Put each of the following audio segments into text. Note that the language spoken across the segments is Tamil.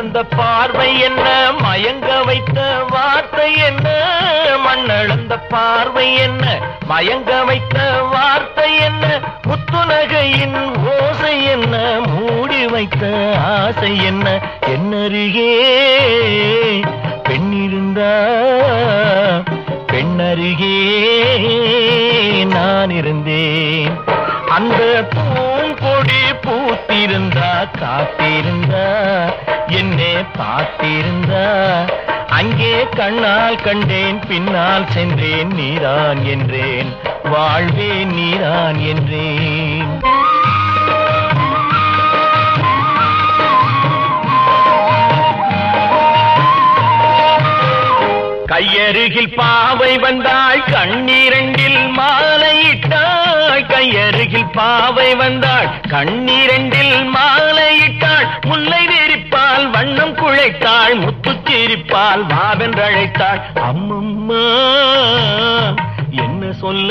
மண்ணளந்த பார்வை என்ன, மயங்க வைத்த வார்த்தை என்ன, மண்ணளந்த பார்வை என்ன, மயங்க வைத்த வார்த்தை என்ன, முத்துநகையின் ஓசை என்ன, மூடி வைத்த ஆசை என்ன, என்னருகே பெண்ணிருந்தா பெண்ணருகே நான் இருந்தேன். அந்த பூங்கொடி பூத்திருந்தா காத்திருந்தா என்னை பார்த்திருந்தா, அங்கே கண்ணால் கண்டேன் பின்னால் சென்றேன், நீதான் என்றேன் வாழ்வே நீதான் என்றேன். கையருகில் பாவை வந்தாள் கண்ணீரண்டில் மாலையிட்டாள், கையருகில் பாவை வந்தாள் கண்ணீரண்டில் மாலையிட்டாள், முல்லை நெறிப்பால் வண்ணம் குழைத்தாள், முத்துச்சிரிப்பால் வாவென்றழைத்தாள். அம்மம்மா என்ன சொல்ல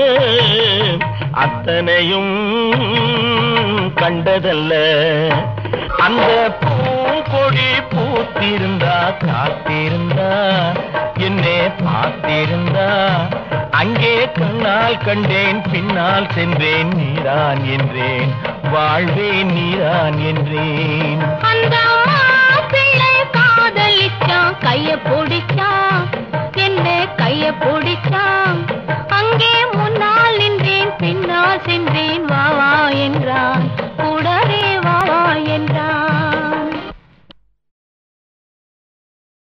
அத்தனையும் கண்டதல்ல, அந்த பூங்கொடி பூத்திருந்தா காத்திருந்தா என்னை பார்த்திருந்தா, அங்கே கண்ணால் கண்டேன் பின்னால் சென்றேன், நீதான் என்றேன் வாழ்வே நீதான் என்றேன். அந்த பிள்ளை காதலிச்சான், கைய பிடிச்சான், என்ன கைய பிடிச்சான்.